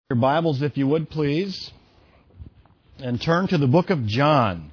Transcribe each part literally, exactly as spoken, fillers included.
Your Bibles, if you would, please, and turn to the book of John.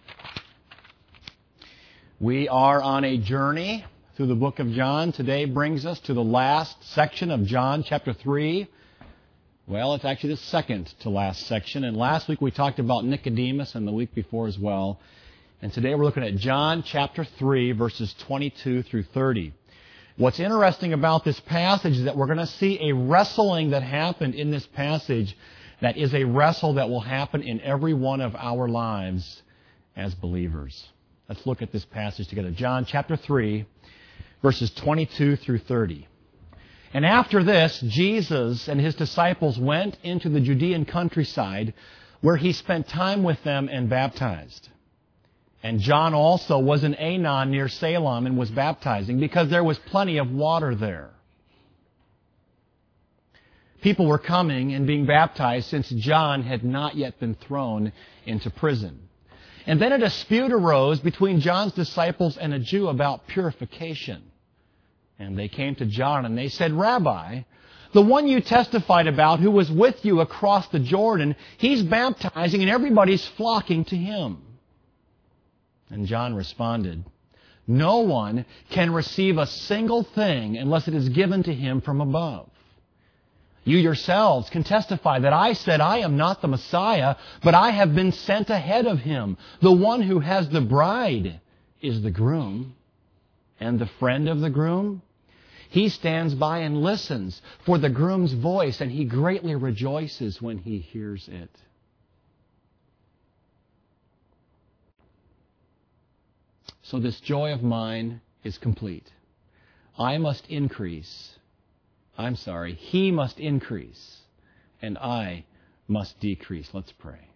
We are on a journey through the book of John. Today brings us to the last section of John, chapter three. Well, it's actually the second to last section. And last week we talked about Nicodemus, and the week before as well. And today we're looking at John, chapter three, verses twenty-two through thirty. What's interesting about this passage is that we're going to see a wrestling that happened in this passage that is a wrestle that will happen in every one of our lives as believers. Let's look at this passage together. John chapter three, verses twenty-two through thirty. And after this, Jesus and his disciples went into the Judean countryside, where he spent time with them and baptized. And John also was in Aenon near Salem and was baptizing because there was plenty of water there. People were coming and being baptized since John had not yet been thrown into prison. And then a dispute arose between John's disciples and a Jew about purification. And they came to John and they said, "Rabbi, the one you testified about who was with you across the Jordan, he's baptizing and everybody's flocking to him." And John responded, "No one can receive a single thing unless it is given to him from above. You yourselves can testify that I said I am not the Messiah, but I have been sent ahead of him. The one who has the bride is the groom. And the friend of the groom? He stands by and listens for the groom's voice, and he greatly rejoices when he hears it." So this joy of mine is complete. I must increase. I'm sorry, he must increase, and I must decrease. Let's pray.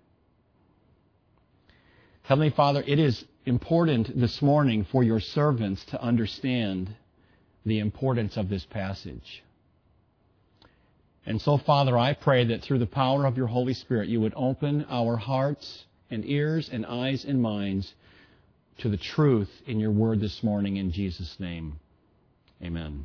Heavenly Father, it is important this morning for your servants to understand the importance of this passage. And so, Father, I pray that through the power of your Holy Spirit, you would open our hearts and ears and eyes and minds to the truth in your word this morning, in Jesus' name. Amen.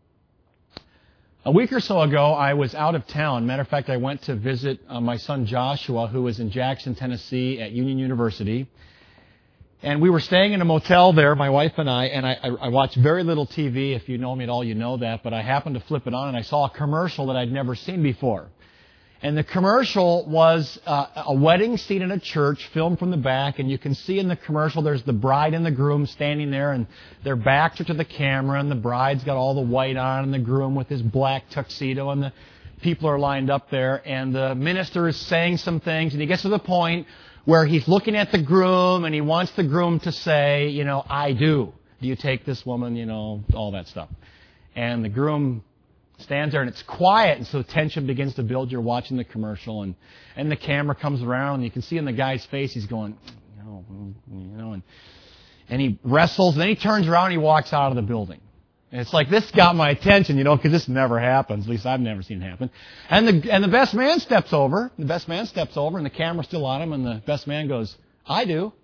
A week or so ago, I was out of town. Matter of fact, I went to visit uh, my son Joshua, who is in Jackson, Tennessee at Union University. And we were staying in a motel there, my wife and I, and I, I watch very little T V. If you know me at all, you know that. But I happened to flip it on, and I saw a commercial that I'd never seen before. And the commercial was uh, a wedding scene in a church, filmed from the back. And you can see in the commercial there's the bride and the groom standing there, and their backs are to the camera, and the bride's got all the white on, and the groom with his black tuxedo, and the people are lined up there. And the minister is saying some things, and he gets to the point where he's looking at the groom, and he wants the groom to say, you know, "I do. Do you take this woman?" You know, all that stuff. And the groom stands there, and it's quiet, and so the tension begins to build. You're watching the commercial, and, and the camera comes around, and you can see in the guy's face, he's going, you know, you know, and, and he wrestles, and then he turns around and he walks out of the building. And it's like, this got my attention, you know, because this never happens. At least I've never seen it happen. And the, and the best man steps over, the best man steps over, and the camera's still on him, and the best man goes, "I do."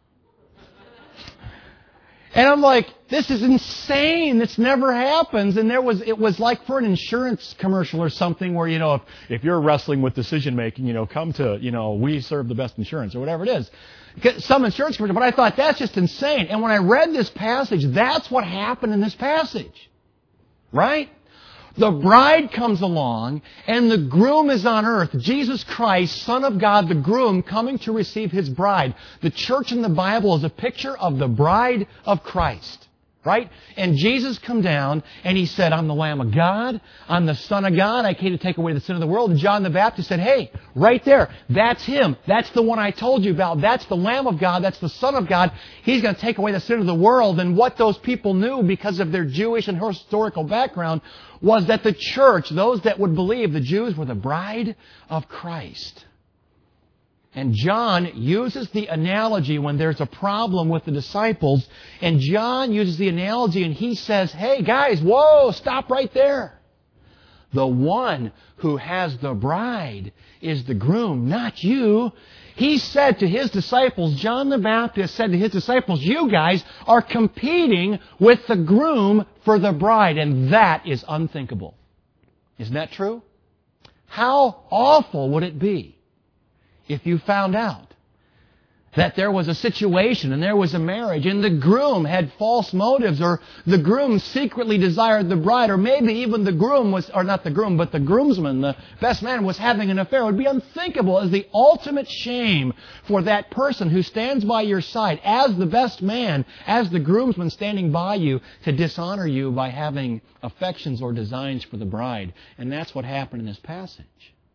And I'm like, this is insane. This never happens. And there was, it was like for an insurance commercial or something where, you know, if, if you're wrestling with decision making, you know, come to, you know, we serve the best insurance or whatever it is. Some insurance commercial. But I thought, that's just insane. And when I read this passage, that's what happened in this passage. Right? The bride comes along, and the groom is on earth. Jesus Christ, Son of God, the groom, coming to receive his bride. The church in the Bible is a picture of the bride of Christ. Right? And Jesus come down, and he said, "I'm the Lamb of God. I'm the Son of God. I came to take away the sin of the world." And John the Baptist said, "Hey, right there, that's him. That's the one I told you about. That's the Lamb of God. That's the Son of God. He's going to take away the sin of the world." And what those people knew, because of their Jewish and historical background, was that the church, those that would believe, the Jews, were the bride of Christ. And John uses the analogy when there's a problem with the disciples. And John uses the analogy and he says, "Hey guys, whoa, stop right there. The one who has the bride is the groom, not you." He said to his disciples, John the Baptist said to his disciples, "You guys are competing with the groom for the bride." And that is unthinkable. Isn't that true? How awful would it be if you found out that there was a situation and there was a marriage and the groom had false motives, or the groom secretly desired the bride, or maybe even the groom was, or not the groom, but the groomsman, the best man, was having an affair. It would be unthinkable as the ultimate shame for that person who stands by your side as the best man, as the groomsman standing by you, to dishonor you by having affections or designs for the bride. And that's what happened in this passage.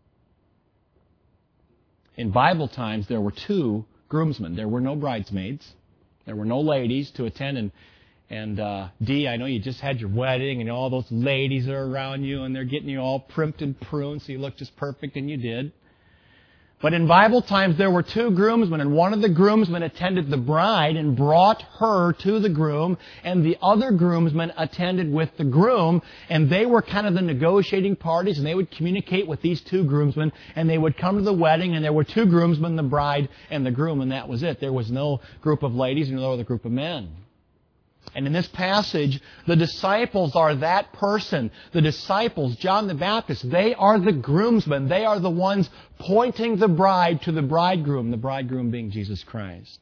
In Bible times, there were two groomsmen. There were no bridesmaids. There were no ladies to attend. And, and uh, Dee, I know you just had your wedding, and all those ladies are around you, and they're getting you all primped and pruned, so you look just perfect, and you did. But in Bible times, there were two groomsmen, and one of the groomsmen attended the bride and brought her to the groom, and the other groomsmen attended with the groom, and they were kind of the negotiating parties, and they would communicate with these two groomsmen, and they would come to the wedding, and there were two groomsmen, the bride and the groom, and that was it. There was no group of ladies and no other group of men. And in this passage, the disciples are that person. The disciples, John the Baptist, they are the groomsmen. They are the ones pointing the bride to the bridegroom, the bridegroom being Jesus Christ.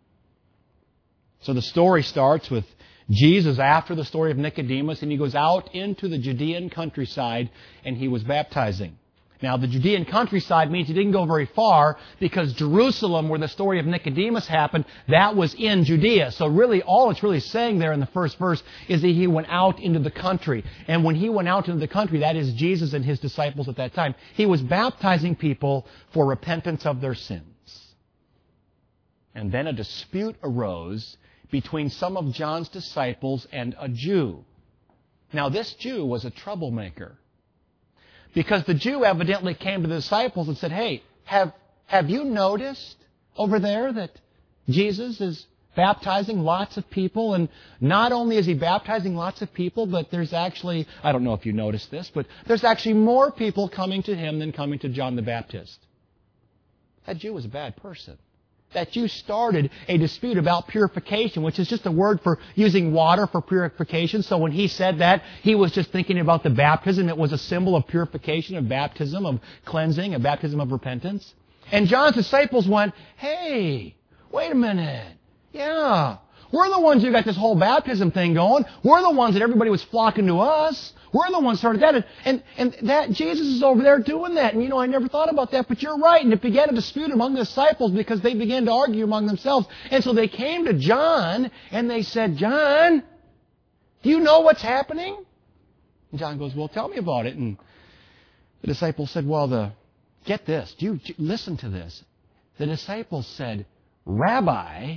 So the story starts with Jesus after the story of Nicodemus, and he goes out into the Judean countryside, and he was baptizing. Now, the Judean countryside means he didn't go very far, because Jerusalem, where the story of Nicodemus happened, that was in Judea. So really, all it's really saying there in the first verse is that he went out into the country. And when he went out into the country, that is Jesus and his disciples at that time, he was baptizing people for repentance of their sins. And then a dispute arose between some of John's disciples and a Jew. Now, this Jew was a troublemaker. Because the Jew evidently came to the disciples and said, hey, have, have you noticed over there that Jesus is baptizing lots of people? And not only is he baptizing lots of people, but there's actually, I don't know if you noticed this, but there's actually more people coming to him than coming to John the Baptist. That Jew was a bad person. That Jew started a dispute about purification, which is just a word for using water for purification. So when he said that, he was just thinking about the baptism. It was a symbol of purification, of baptism, of cleansing, of baptism of repentance. And John's disciples went, hey, wait a minute. Yeah, we're the ones who got this whole baptism thing going. We're the ones that everybody was flocking to us. We're the ones who started that. And, and, and that Jesus is over there doing that. And, you know, I never thought about that, but you're right. And it began a dispute among the disciples because they began to argue among themselves. And so they came to John and they said, John, do you know what's happening? And John goes, well, tell me about it. And the disciples said, well, the get this. Do you listen to this? The disciples said, Rabbi,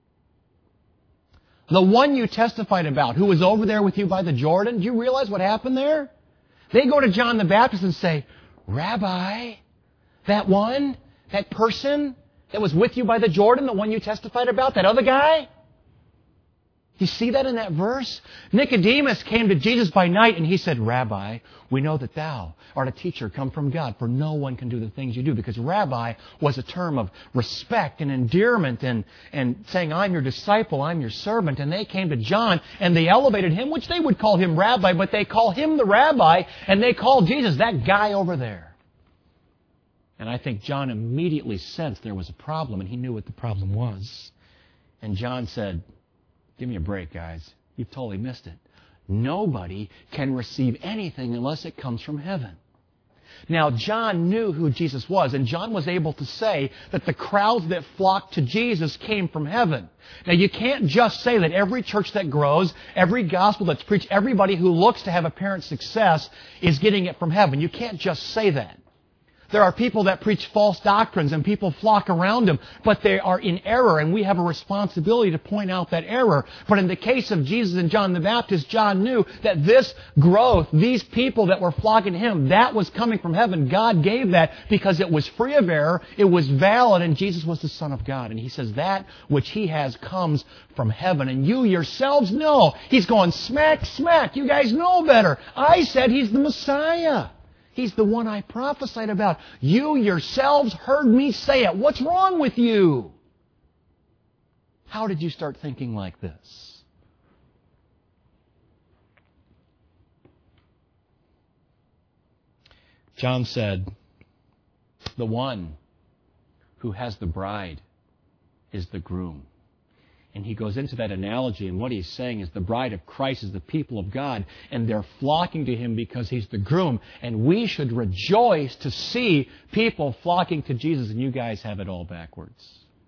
the one you testified about, who was over there with you by the Jordan, do you realize what happened there? They go to John the Baptist and say, Rabbi, that one, that person that was with you by the Jordan, the one you testified about, that other guy? You see that in that verse? Nicodemus came to Jesus by night and he said, Rabbi, we know that thou art a teacher come from God, for no one can do the things you do. Because Rabbi was a term of respect and endearment and, and saying, I'm your disciple, I'm your servant. And they came to John and they elevated him, which they would call him Rabbi, but they call him the Rabbi, and they call Jesus that guy over there. And I think John immediately sensed there was a problem, and he knew what the problem was. And John said, give me a break, guys. You've totally missed it. Nobody can receive anything unless it comes from heaven. Now, John knew who Jesus was, and John was able to say that the crowds that flocked to Jesus came from heaven. Now, you can't just say that every church that grows, every gospel that's preached, everybody who looks to have apparent success is getting it from heaven. You can't just say that. There are people that preach false doctrines and people flock around them, but they are in error, and we have a responsibility to point out that error. But in the case of Jesus and John the Baptist, John knew that this growth, these people that were flocking to him, that was coming from heaven. God gave that because it was free of error, it was valid, and Jesus was the Son of God. And he says that which he has comes from heaven. And you yourselves know. He's going smack, smack. You guys know better. I said he's the Messiah. He's the one I prophesied about. You yourselves heard me say it. What's wrong with you? How did you start thinking like this? John said, the one who has the bride is the groom. And he goes into that analogy, and what he's saying is the bride of Christ is the people of God, and they're flocking to him because he's the groom. And we should rejoice to see people flocking to Jesus, and you guys have it all backwards.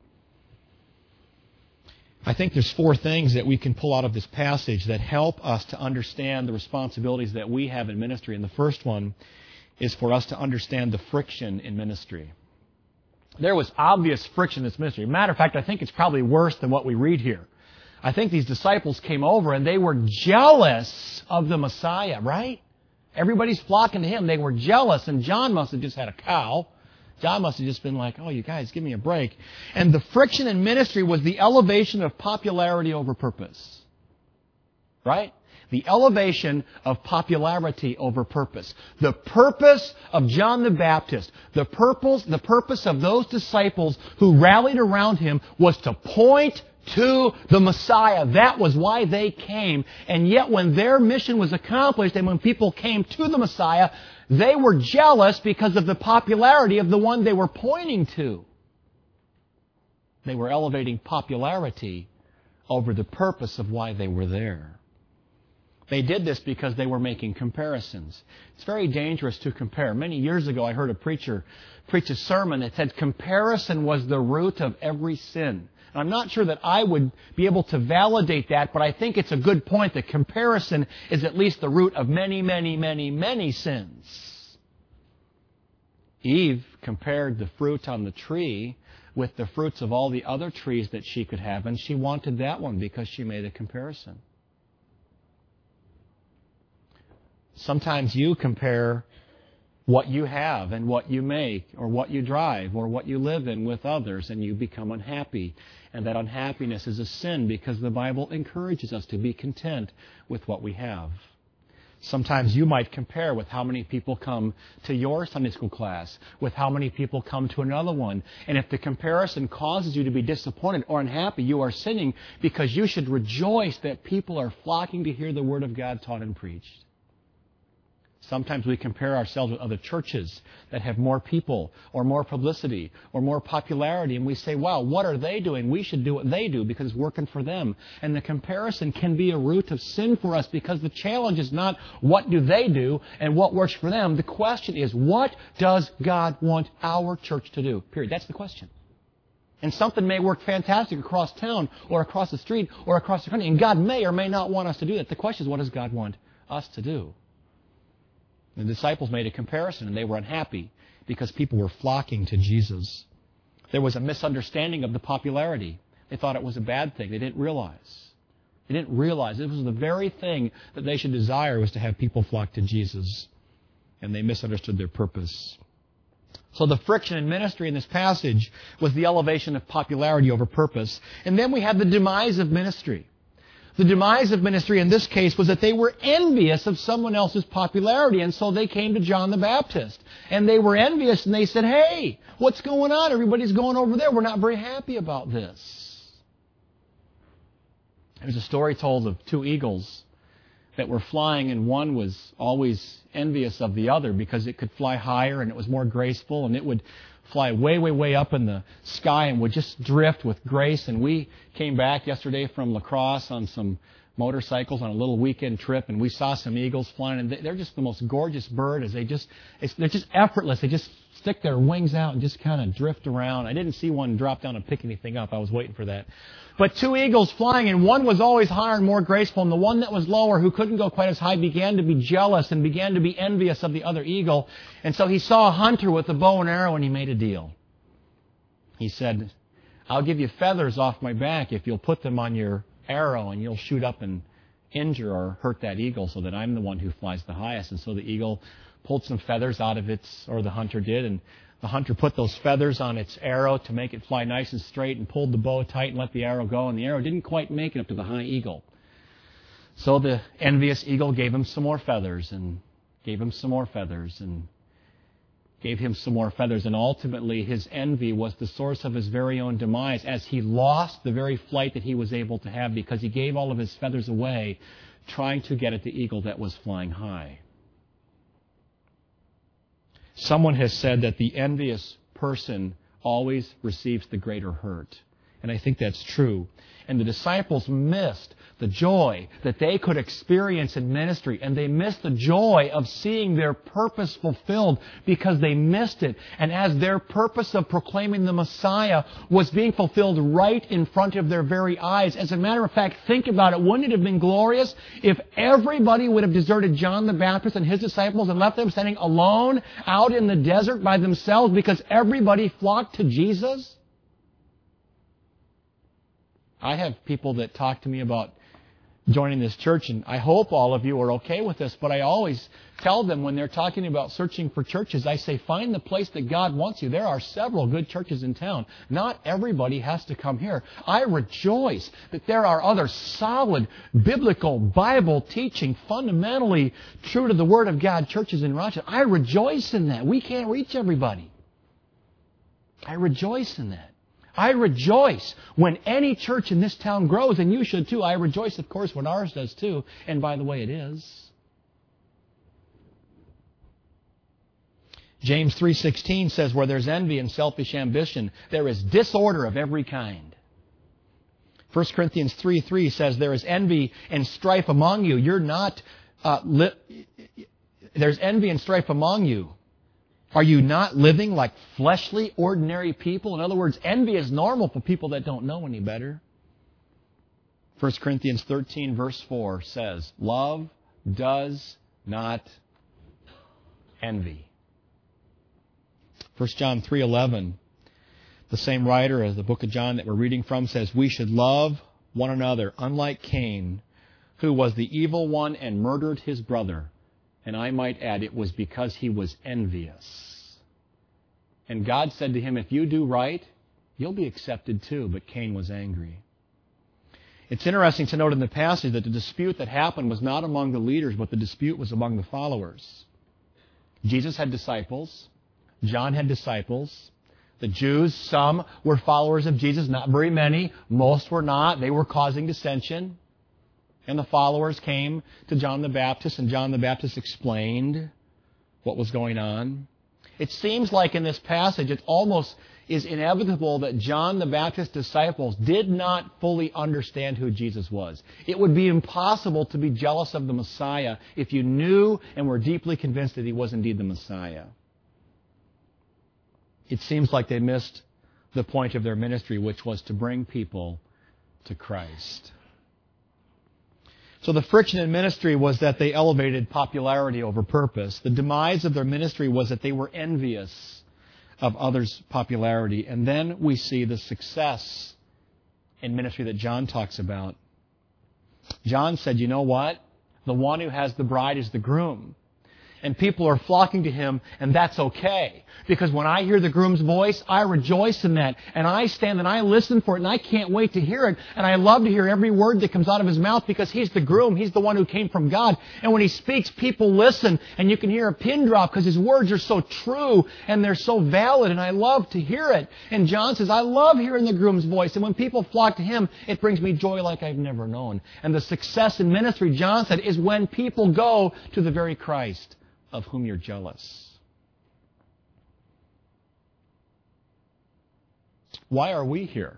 I think there's four things that we can pull out of this passage that help us to understand the responsibilities that we have in ministry. And the first one is for us to understand the friction in ministry. There was obvious friction in this ministry. Matter of fact, I think it's probably worse than what we read here. I think these disciples came over and they were jealous of the Messiah, right? Everybody's flocking to him. They were jealous, and John must have just had a cow. John must have just been like, oh, you guys, give me a break. And the friction in ministry was the elevation of popularity over purpose. Right? The elevation of popularity over purpose. The purpose of John the Baptist, the purpose, the purpose of those disciples who rallied around him was to point to the Messiah. That was why they came. And yet when their mission was accomplished and when people came to the Messiah, they were jealous because of the popularity of the one they were pointing to. They were elevating popularity over the purpose of why they were there. They did this because they were making comparisons. It's very dangerous to compare. Many years ago, I heard a preacher preach a sermon that said comparison was the root of every sin. And I'm not sure that I would be able to validate that, but I think it's a good point that comparison is at least the root of many, many, many, many sins. Eve compared the fruit on the tree with the fruits of all the other trees that she could have, and she wanted that one because she made a comparison. Sometimes you compare what you have and what you make or what you drive or what you live in with others, and you become unhappy. And that unhappiness is a sin because the Bible encourages us to be content with what we have. Sometimes you might compare with how many people come to your Sunday school class, with how many people come to another one. And if the comparison causes you to be disappointed or unhappy, you are sinning, because you should rejoice that people are flocking to hear the Word of God taught and preached. Sometimes we compare ourselves with other churches that have more people or more publicity or more popularity, and we say, wow, what are they doing? We should do what they do because it's working for them. And the comparison can be a root of sin for us, because the challenge is not what do they do and what works for them. The question is, what does God want our church to do? Period. That's the question. And something may work fantastic across town or across the street or across the country, and God may or may not want us to do that. The question is, what does God want us to do? The disciples made a comparison, and they were unhappy because people were flocking to Jesus. There was a misunderstanding of the popularity. They thought it was a bad thing. They didn't realize. They didn't realize it was the very thing that they should desire, was to have people flock to Jesus. And they misunderstood their purpose. So the friction in ministry in this passage was the elevation of popularity over purpose. And then we have the demise of ministry. The demise of ministry in this case was that they were envious of someone else's popularity, and so they came to John the Baptist. And they were envious, and they said, hey, what's going on? Everybody's going over there. We're not very happy about this. There's a story told of two eagles that were flying, and one was always envious of the other because it could fly higher and it was more graceful, and it would fly way, way, way up in the sky and would just drift with grace. And we came back yesterday from La Crosse on some motorcycles on a little weekend trip, and we saw some eagles flying, and they're just the most gorgeous bird. As they just, it's, they're just effortless. They just stick their wings out and just kind of drift around. I didn't see one drop down and pick anything up. I was waiting for that. But two eagles flying, and one was always higher and more graceful, and the one that was lower, who couldn't go quite as high, began to be jealous and began to be envious of the other eagle. And so he saw a hunter with a bow and arrow, and he made a deal. He said, I'll give you feathers off my back if you'll put them on your arrow, and you'll shoot up and injure or hurt that eagle so that I'm the one who flies the highest. And so the eagle pulled some feathers out of its, or the hunter did, and the hunter put those feathers on its arrow to make it fly nice and straight, and pulled the bow tight and let the arrow go, and the arrow didn't quite make it up to the high eagle. So the envious eagle gave him some more feathers, and gave him some more feathers, and gave him some more feathers, and ultimately his envy was the source of his very own demise, as he lost the very flight that he was able to have because he gave all of his feathers away trying to get at the eagle that was flying high. Someone has said that the envious person always receives the greater hurt. And I think that's true. And the disciples missed the joy that they could experience in ministry. And they missed the joy of seeing their purpose fulfilled because they missed it. And as their purpose of proclaiming the Messiah was being fulfilled right in front of their very eyes. As a matter of fact, think about it. Wouldn't it have been glorious if everybody would have deserted John the Baptist and his disciples and left them standing alone out in the desert by themselves because everybody flocked to Jesus? I have people that talk to me about joining this church, and I hope all of you are okay with this, but I always tell them when they're talking about searching for churches, I say, find the place that God wants you. There are several good churches in town. Not everybody has to come here. I rejoice that there are other solid, biblical, Bible teaching, fundamentally true to the Word of God churches in Rochester. I rejoice in that. We can't reach everybody. I rejoice in that. I rejoice when any church in this town grows, and you should too. I rejoice, of course, when ours does too. And by the way, it is. James three sixteen says, where there's envy and selfish ambition, there is disorder of every kind. First Corinthians three three says, there is envy and strife among you. You're not, uh, li- there's envy and strife among you. Are you not living like fleshly, ordinary people? In other words, envy is normal for people that don't know any better. First Corinthians thirteen verse four says, love does not envy. First John three eleven, the same writer as the book of John that we're reading from, says, we should love one another, unlike Cain, who was the evil one and murdered his brother. And I might add, it was because he was envious. And God said to him, if you do right, you'll be accepted too. But Cain was angry. It's interesting to note in the passage that the dispute that happened was not among the leaders, but the dispute was among the followers. Jesus had disciples. John had disciples. The Jews, some were followers of Jesus, not very many. Most were not. They were causing dissension. And the followers came to John the Baptist, and John the Baptist explained what was going on. It seems like in this passage, it almost is inevitable that John the Baptist's disciples did not fully understand who Jesus was. It would be impossible to be jealous of the Messiah if you knew and were deeply convinced that he was indeed the Messiah. It seems like they missed the point of their ministry, which was to bring people to Christ. So the friction in ministry was that they elevated popularity over purpose. The demise of their ministry was that they were envious of others' popularity. And then we see the success in ministry that John talks about. John said, you know what? The one who has the bride is the groom. And people are flocking to him, and that's okay. Because when I hear the groom's voice, I rejoice in that. And I stand and I listen for it, and I can't wait to hear it. And I love to hear every word that comes out of his mouth because he's the groom. He's the one who came from God. And when he speaks, people listen, and you can hear a pin drop because his words are so true and they're so valid, and I love to hear it. And John says, I love hearing the groom's voice. And when people flock to him, it brings me joy like I've never known. And the success in ministry, John said, is when people go to the very Christ of whom you're jealous. Why are we here?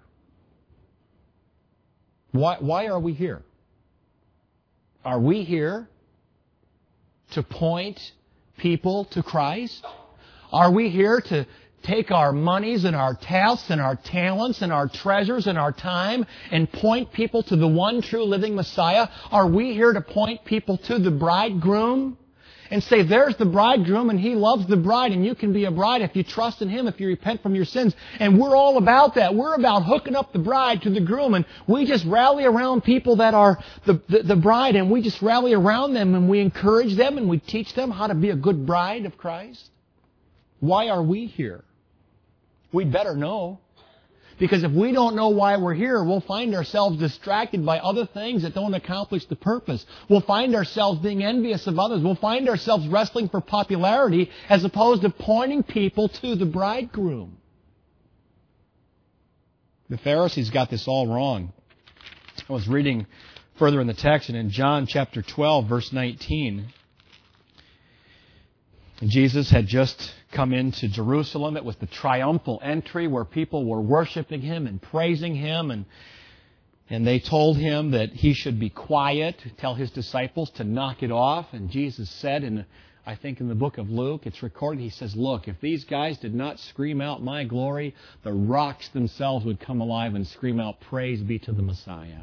Why, why are we here? Are we here to point people to Christ? Are we here to take our monies and our tasks and our talents and our treasures and our time and point people to the one true living Messiah? Are we here to point people to the bridegroom? And say, there's the bridegroom, and he loves the bride, and you can be a bride if you trust in him, if you repent from your sins. And we're all about that. We're about hooking up the bride to the groom, and we just rally around people that are the, the, the bride, and we just rally around them, and we encourage them, and we teach them how to be a good bride of Christ. Why are we here? We'd better know. Because if we don't know why we're here, we'll find ourselves distracted by other things that don't accomplish the purpose. We'll find ourselves being envious of others. We'll find ourselves wrestling for popularity as opposed to pointing people to the bridegroom. The Pharisees got this all wrong. I was reading further in the text, and in John chapter twelve, verse nineteen, Jesus had just come into Jerusalem. It was the triumphal entry where people were worshiping Him and praising Him. And, and they told Him that He should be quiet, tell His disciples to knock it off. And Jesus said, in, I think in the book of Luke, it's recorded, He says, look, if these guys did not scream out my glory, the rocks themselves would come alive and scream out, praise be to the Messiah.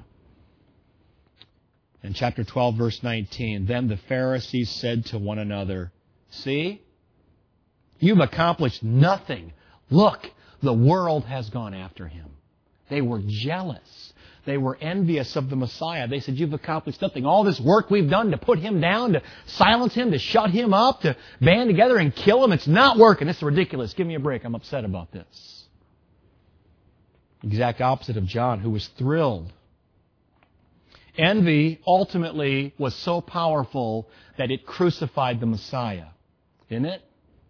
In chapter twelve, verse nineteen, then the Pharisees said to one another, see, you've accomplished nothing. Look, the world has gone after Him. They were jealous. They were envious of the Messiah. They said, you've accomplished nothing. All this work we've done to put Him down, to silence Him, to shut Him up, to band together and kill Him, it's not working. It's ridiculous. Give me a break. I'm upset about this. Exact opposite of John, who was thrilled. Envy ultimately was so powerful that it crucified the Messiah. Didn't it?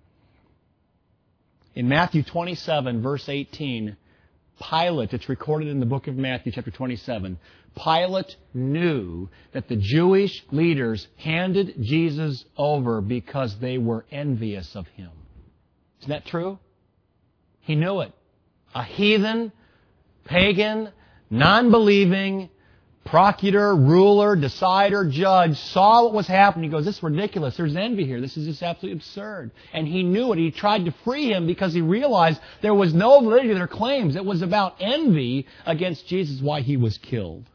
In Matthew twenty-seven, verse eighteen, Pilate, it's recorded in the book of Matthew, chapter twenty-seven, Pilate knew that the Jewish leaders handed Jesus over because they were envious of Him. Isn't that true? He knew it. A heathen, pagan, non-believing procurator, ruler, decider, judge saw what was happening. He goes, this is ridiculous. There's envy here. This is just absolutely absurd. And he knew it. He tried to free him because he realized there was no validity to their claims. It was about envy against Jesus, why He was killed.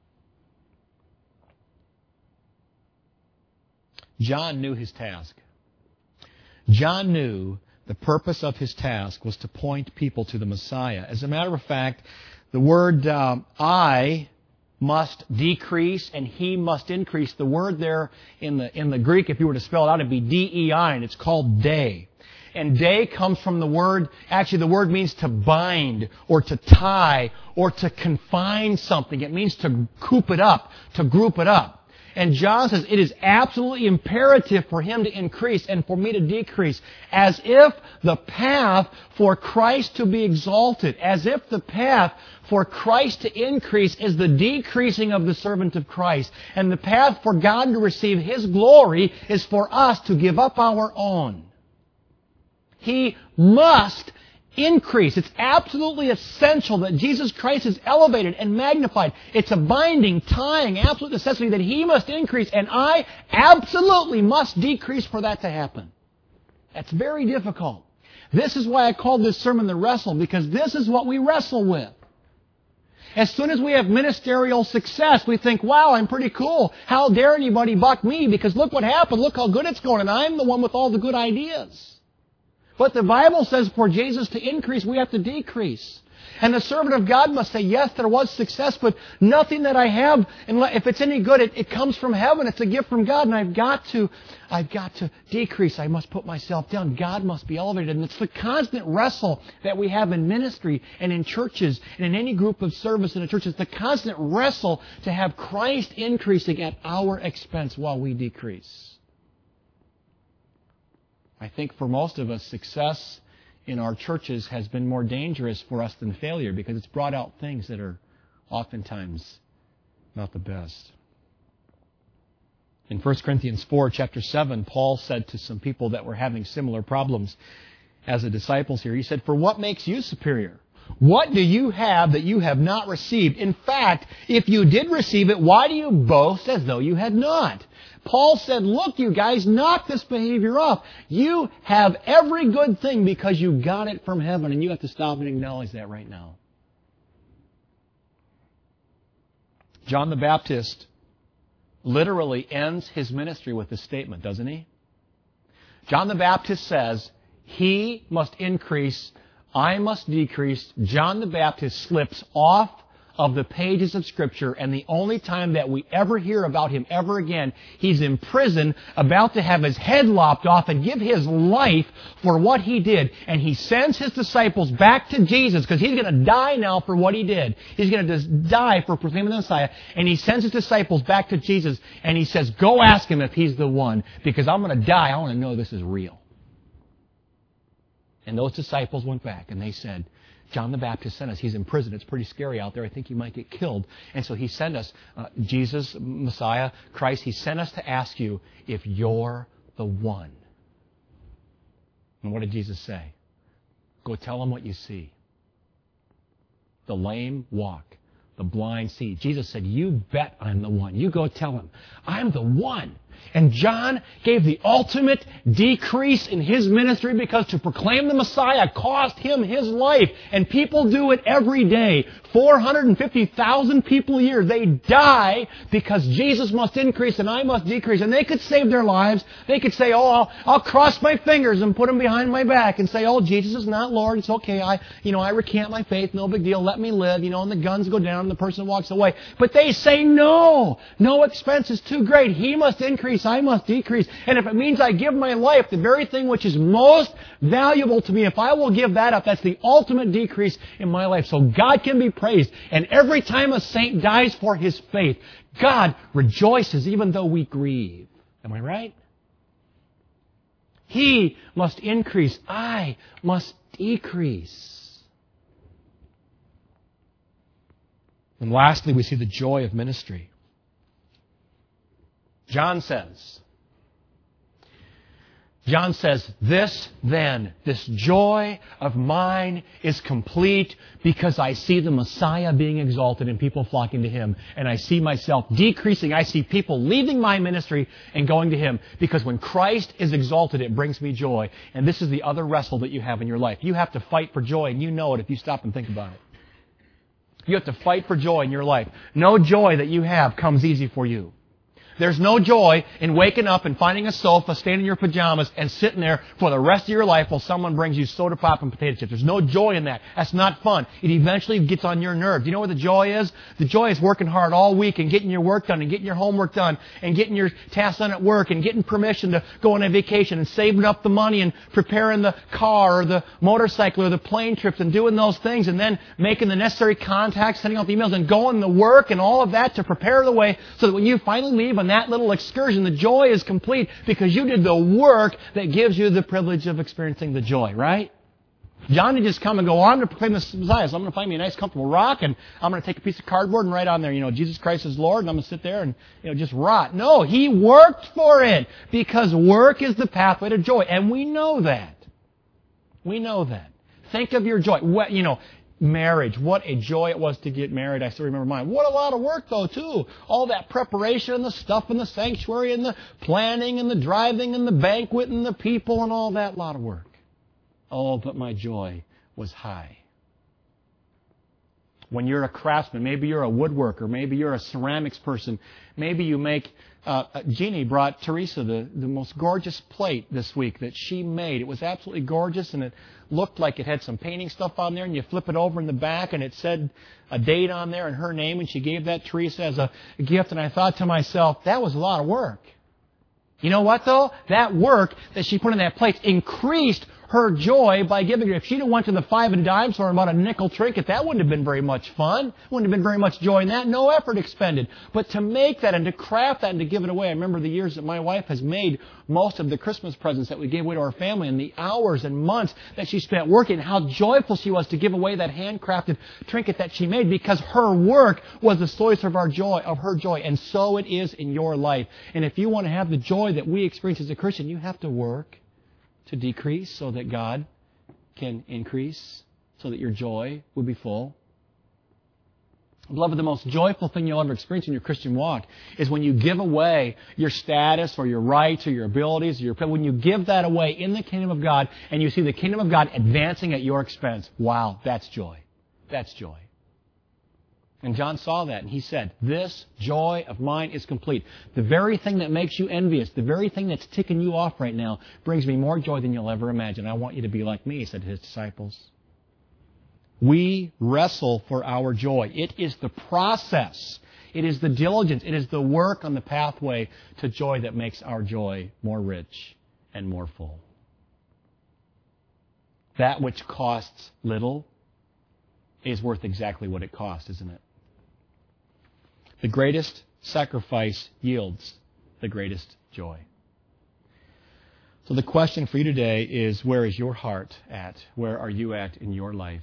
John knew his task. John knew the purpose of his task was to point people to the Messiah. As a matter of fact, the word um, I must decrease and He must increase. The word there in the in the Greek, if you were to spell it out, it'd be D E I, and it's called day. And day comes from the word, actually the word means to bind or to tie or to confine something. It means to coop it up, to group it up. And John says it is absolutely imperative for Him to increase and for me to decrease, as if the path for Christ to be exalted, as if the path for Christ to increase is the decreasing of the servant of Christ. And the path for God to receive His glory is for us to give up our own. He must increase. It's absolutely essential that Jesus Christ is elevated and magnified. It's a binding, tying, absolute necessity that He must increase, and I absolutely must decrease for that to happen. That's very difficult. This is why I called this sermon The Wrestle, because this is what we wrestle with. As soon as we have ministerial success, we think, wow, I'm pretty cool. How dare anybody buck me? Because look what happened. Look how good it's going, and I'm the one with all the good ideas. But the Bible says for Jesus to increase, we have to decrease. And the servant of God must say, yes, there was success, but nothing that I have, if it's any good, it, it comes from heaven. It's a gift from God, and I've got to, I've got to decrease. I must put myself down. God must be elevated. And it's the constant wrestle that we have in ministry and in churches and in any group of service in a church. It's the constant wrestle to have Christ increasing at our expense while we decrease. I think for most of us, success in our churches has been more dangerous for us than failure because it's brought out things that are oftentimes not the best. In First Corinthians four, chapter seven, Paul said to some people that were having similar problems as the disciples here, he said, for what makes you superior? What do you have that you have not received? In fact, if you did receive it, why do you boast as though you had not? Paul said, look, you guys, knock this behavior off. You have every good thing because you got it from heaven, and you have to stop and acknowledge that right now. John the Baptist literally ends his ministry with this statement, doesn't he? John the Baptist says, He must increase, I must decrease. John the Baptist slips off of the pages of Scripture, and the only time that we ever hear about him ever again, he's in prison, about to have his head lopped off and give his life for what he did. And he sends his disciples back to Jesus, because he's going to die now for what he did. He's going to die for proclaiming the Messiah. And he sends his disciples back to Jesus, and he says, go ask him if he's the one, because I'm going to die. I want to know this is real. And those disciples went back, and they said, John the Baptist sent us. He's in prison. It's pretty scary out there. I think he might get killed. And so he sent us, uh, Jesus, Messiah, Christ, he sent us to ask you if you're the one. And what did Jesus say? Go tell them what you see. The lame walk. The blind see. Jesus said, you bet I'm the one. You go tell him. I'm the one. And John gave the ultimate decrease in his ministry because to proclaim the Messiah cost him his life. And people do it every day. four hundred fifty thousand people a year. They die because Jesus must increase and I must decrease. And they could save their lives. They could say, oh, I'll, I'll cross my fingers and put them behind my back and say, oh, Jesus is not Lord. It's okay. I, you know, I recant my faith. No big deal. Let me live. You know, and the guns go down and the person walks away. But they say, no, no expense is too great. He must increase. I must decrease. And if it means I give my life, the very thing which is most valuable to me, if I will give that up, that's the ultimate decrease in my life. So God can be praised. And every time a saint dies for his faith, God rejoices even though we grieve. Am I right? He must increase. I must decrease. And lastly, we see the joy of ministry. John says, John says, this then, this joy of mine is complete because I see the Messiah being exalted and people flocking to Him. And I see myself decreasing. I see people leaving my ministry and going to Him. Because when Christ is exalted, it brings me joy. And this is the other wrestle that you have in your life. You have to fight for joy, and you know it if you stop and think about it. You have to fight for joy in your life. No joy that you have comes easy for you. There's no joy in waking up and finding a sofa, staying in your pajamas, and sitting there for the rest of your life while someone brings you soda pop and potato chips. There's no joy in that. That's not fun. It eventually gets on your nerves. You know what the joy is? The joy is working hard all week and getting your work done and getting your homework done and getting your tasks done at work and getting permission to go on a vacation and saving up the money and preparing the car or the motorcycle or the plane trips and doing those things and then making the necessary contacts, sending out the emails and going to work and all of that to prepare the way so that when you finally leave on that little excursion, the joy is complete because you did the work that gives you the privilege of experiencing the joy, right? John didn't just come and go, on to proclaim the Messiah, so I'm going to find me a nice comfortable rock and I'm going to take a piece of cardboard and write on there, you know, Jesus Christ is Lord, and I'm going to sit there and, you know, just rot. No, He worked for it because work is the pathway to joy, and we know that. We know that. Think of your joy. What, you know, marriage. What a joy it was to get married. I still remember mine. What a lot of work, though, too. All that preparation and the stuff in the sanctuary and the planning and the driving and the banquet and the people and all that lot of work. Oh, but my joy was high. When you're a craftsman, maybe you're a woodworker, maybe you're a ceramics person, maybe you make... Uh, Jeannie brought Teresa the, the most gorgeous plate this week that she made. It was absolutely gorgeous, and it looked like it had some painting stuff on there, and you flip it over in the back, and it said a date on there and her name, and she gave that Teresa as a gift, and I thought to myself, that was a lot of work. You know what, though? That work that she put in that plate increased her joy by giving her. If she'd have went to the five and dime store and bought a nickel trinket, that wouldn't have been very much fun. Wouldn't have been very much joy in that. No effort expended. But to make that and to craft that and to give it away, I remember the years that my wife has made most of the Christmas presents that we gave away to our family and the hours and months that she spent working, how joyful she was to give away that handcrafted trinket that she made because her work was the source of our joy, of her joy. And so it is in your life. And if you want to have the joy that we experience as a Christian, you have to work to decrease so that God can increase, so that your joy will be full. Beloved, the most joyful thing you'll ever experience in your Christian walk is when you give away your status or your rights or your abilities, or your, when you give that away in the kingdom of God and you see the kingdom of God advancing at your expense. Wow, that's joy. That's joy. And John saw that, and he said, this joy of mine is complete. The very thing that makes you envious, the very thing that's ticking you off right now, brings me more joy than you'll ever imagine. I want you to be like me, he said to his disciples. We wrestle for our joy. It is the process. It is the diligence. It is the work on the pathway to joy that makes our joy more rich and more full. That which costs little is worth exactly what it costs, isn't it? The greatest sacrifice yields the greatest joy. So the question for you today is, where is your heart at? Where are you at in your life?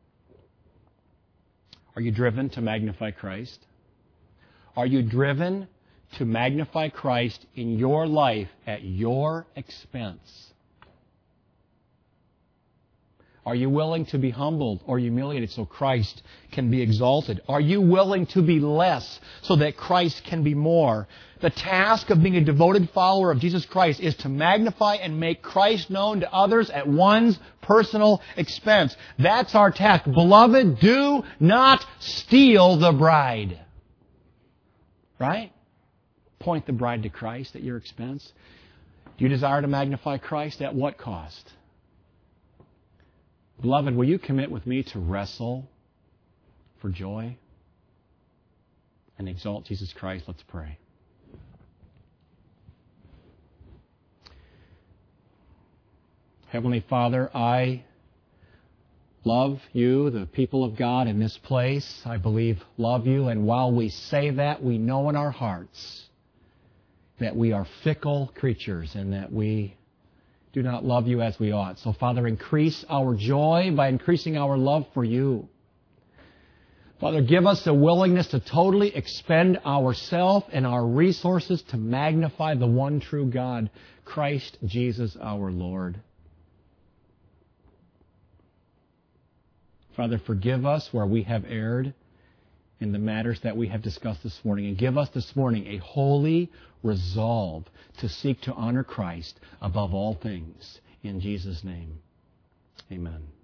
Are you driven to magnify Christ? Are you driven to magnify Christ in your life at your expense? Are you willing to be humbled or humiliated so Christ can be exalted? Are you willing to be less so that Christ can be more? The task of being a devoted follower of Jesus Christ is to magnify and make Christ known to others at one's personal expense. That's our task. Beloved, do not steal the bride. Right? Point the bride to Christ at your expense. Do you desire to magnify Christ? At what cost? Beloved, will you commit with me to wrestle for joy and exalt Jesus Christ? Let's pray. Heavenly Father, I love you, the people of God in this place. I believe love you, and while we say that, we know in our hearts that we are fickle creatures and that we do not love you as we ought. So, Father, increase our joy by increasing our love for you. Father, give us a willingness to totally expend ourselves and our resources to magnify the one true God, Christ Jesus our Lord. Father, forgive us where we have erred in the matters that we have discussed this morning. And give us this morning a holy resolve to seek to honor Christ above all things. In Jesus' name, amen.